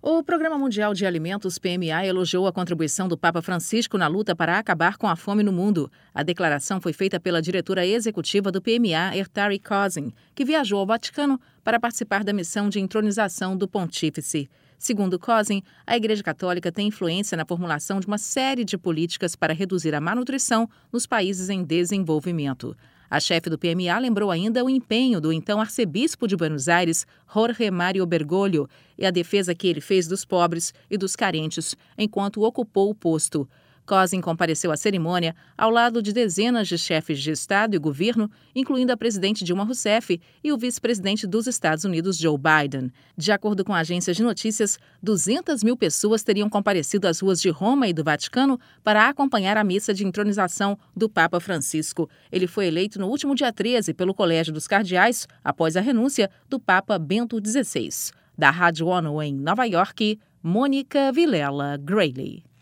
O Programa Mundial de Alimentos, PMA, elogiou a contribuição do Papa Francisco na luta para acabar com a fome no mundo. A declaração foi feita pela diretora executiva do PMA, Ertari Cousin, que viajou ao Vaticano para participar da missão de entronização do pontífice. Segundo Cousin, a Igreja Católica tem influência na formulação de uma série de políticas para reduzir a malnutrição nos países em desenvolvimento. A chefe do PMA lembrou ainda o empenho do então arcebispo de Buenos Aires, Jorge Mário Bergoglio, e a defesa que ele fez dos pobres e dos carentes enquanto ocupou o posto. Cousin compareceu à cerimônia ao lado de dezenas de chefes de Estado e governo, incluindo a presidente Dilma Rousseff e o vice-presidente dos Estados Unidos, Joe Biden. De acordo com agências de notícias, 200 mil pessoas teriam comparecido às ruas de Roma e do Vaticano para acompanhar a missa de entronização do Papa Francisco. Ele foi eleito no último dia 13 pelo Colégio dos Cardeais, após a renúncia do Papa Bento XVI. Da Rádio ONU em Nova York, Mônica Vilela Grayley.